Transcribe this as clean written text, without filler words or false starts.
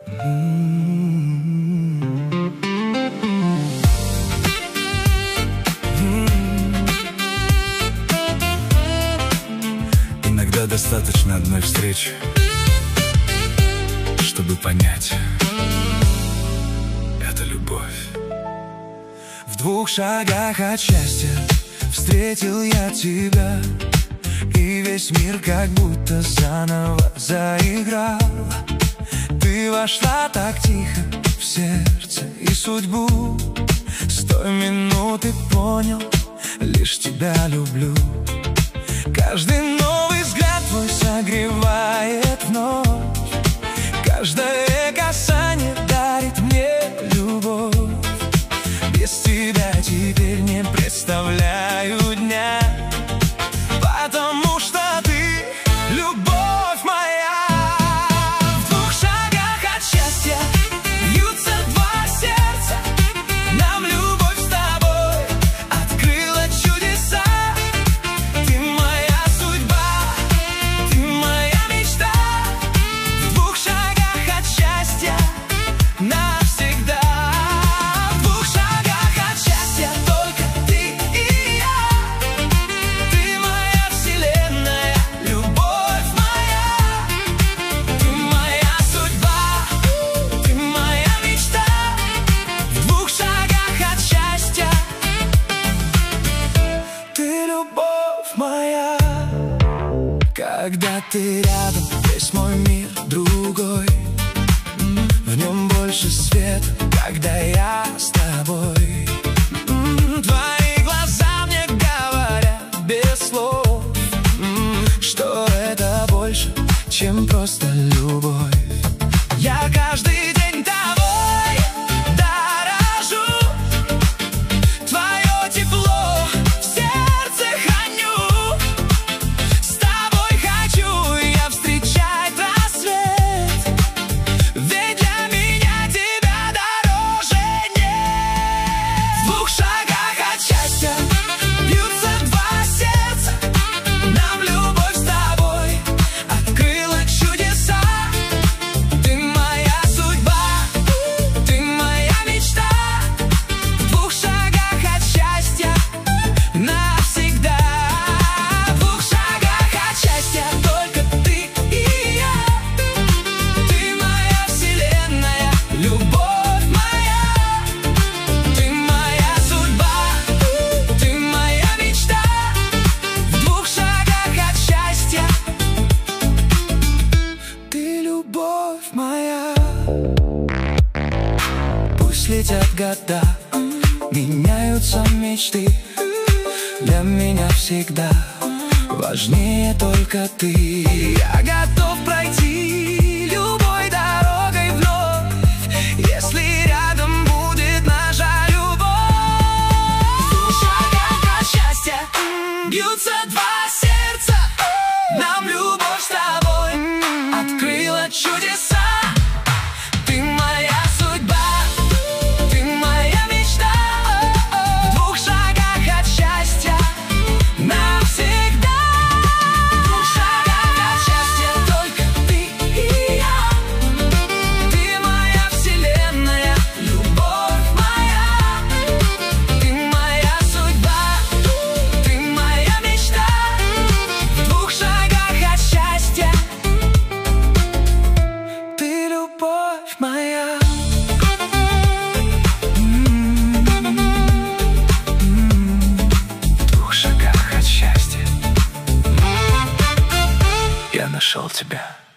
Иногда достаточно одной встречи, чтобы понять, это любовь. В 2 шагах от счастья встретил я тебя, и весь мир как будто заново заиграл. Ты вошла так тихо в сердце и судьбу. С той минуты понял, лишь тебя люблю. Каждый новый взгляд твой согревает вновь. Каждое касание дарит мне любовь. Без тебя теперь не представляю дня, потому что ты любовь моя. В 2 шагах от счастья бьются 2 сердца. Нам любовь с тобой открыла чудеса. Ты моя судьба, ты моя мечта. В 2 шагах от счастья навсегда. Когда ты рядом, весь мой мир другой. В нем больше света, когда я с тобой. Твои глаза мне говорят без слов, что это больше, чем просто любовь. Я каждый день тобой дорожу. Твое тепло в сердце храню. С тобой хочу я встречать рассвет, ведь для меня тебя дороже нет. В 2 шагах от счастья бьются 2 сердца. Нам любовь с тобой открыла чудеса. Ты моя судьба, ты моя мечта. В 2 шагах от счастья навсегда. В 2 шагах от счастья только ты и я. Ты моя вселенная, любовь моя. Ты моя судьба, ты моя мечта. В 2 шагах от счастья ты любовь моя. Пусть летят года, меняются мечты. Для меня всегда важнее только ты. Я готов пройти любой дорогой вновь, если рядом будет наша любовь. В 2 шагах от счастья бьются 2 сердца. Нам любовь с тобой открыла чудеса. Ты моя судьба, ты моя мечта. В 2 шагах от счастья навсегда. В 2 шагах от счастья только ты и я. Ты моя вселенная, любовь моя. Ты моя судьба, ты моя мечта. В 2 шагах от счастья ты любовь моя. В 2 шагах от счастья я нашел тебя.